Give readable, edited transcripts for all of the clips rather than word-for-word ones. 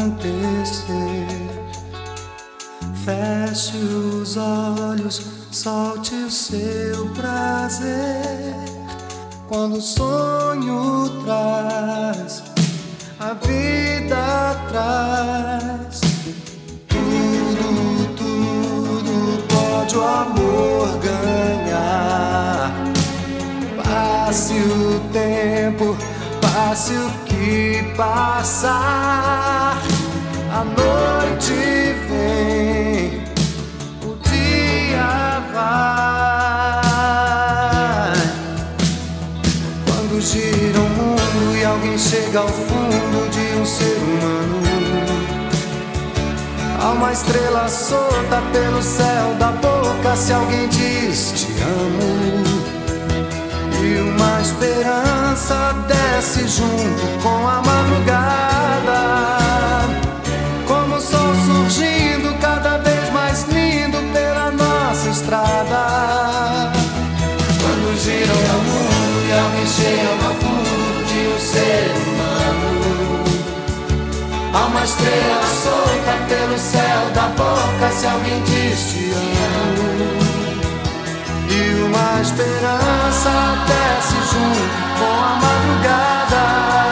acontecer. Feche os olhos, solte o seu prazer. Quando o sonho traz, a vida traz. Tudo pode o amor ganhar. Passe o tempo, passe o que passar. A noite vem, o dia vai. Quando gira o mundo e alguém chega ao fundo de um ser humano, há uma estrela solta pelo céu da boca se alguém diz te amo. E uma esperança desce junto com a madrugada, como o sol surgindo cada vez mais lindo pela nossa estrada. Quando gira o mundo e alguém chega ao fundo de um ser humano, há uma estrela solta pelo céu da boca se alguém diz te amo. E uma esperança desce junto com a madrugada,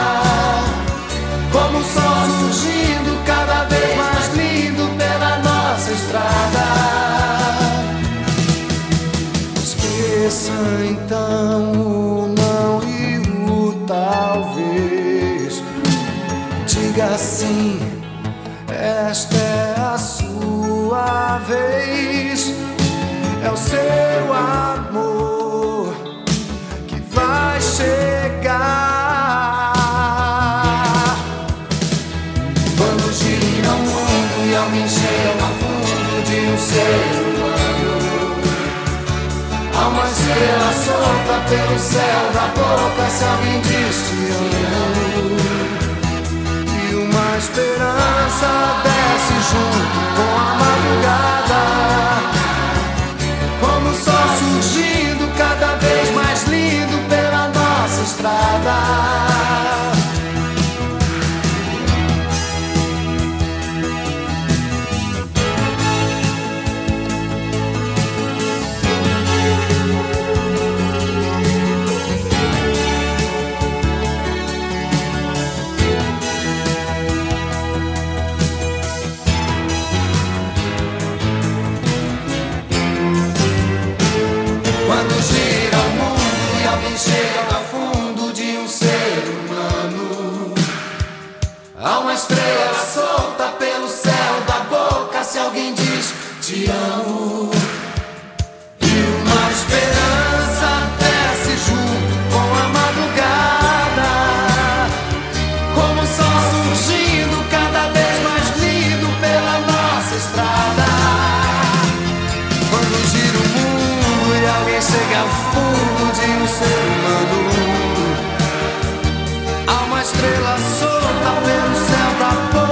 como o sol surgindo cada vez mais lindo pela nossa estrada. Esqueça então o não e o talvez. Diga sim, esta é a sua vez. É o seu amor que vai chegar. Quando gira o mundo e alguém chega ao fundo de um ser humano, há uma estrela solta pelo céu da boca se alguém diz te amo. E uma esperança desce junto com a madrugada, como o sol surgindo cada vez mais lindo pela nossa estrada. Chega ao fundo de um ser humano, há uma estrela solta pelo céu da boca se alguém diz te amo. E uma esperança desce junto com a madrugada, como o sol surgindo cada vez mais lindo pela nossa estrada. Quando gira o mundo e alguém chega ao fundo de um ser humano, há uma estrela solta pelo céu da boca